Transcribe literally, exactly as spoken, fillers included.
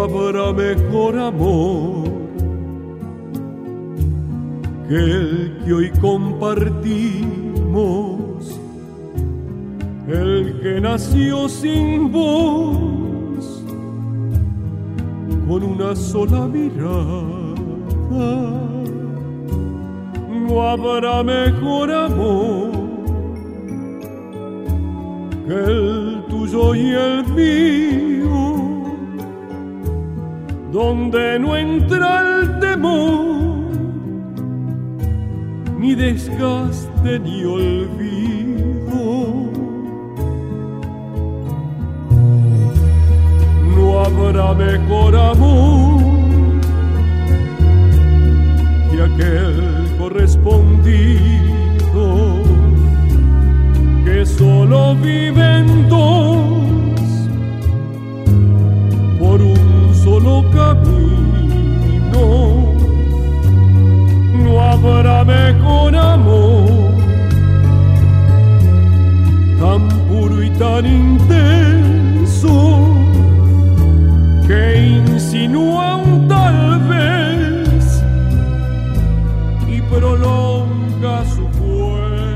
habrá mejor amor que el que hoy compartimos, el que nació sin voz, con una sola mirada. No habrá mejor amor que el tuyo y el mío, donde no entra el temor, ni desgaste ni olvido. No habrá mejor amor que aquel correspondido, que solo viven dos por un solo camino. No habrá mejor amor, tan puro y tan intenso, que insinúa un tal vez y prolonga su fuego.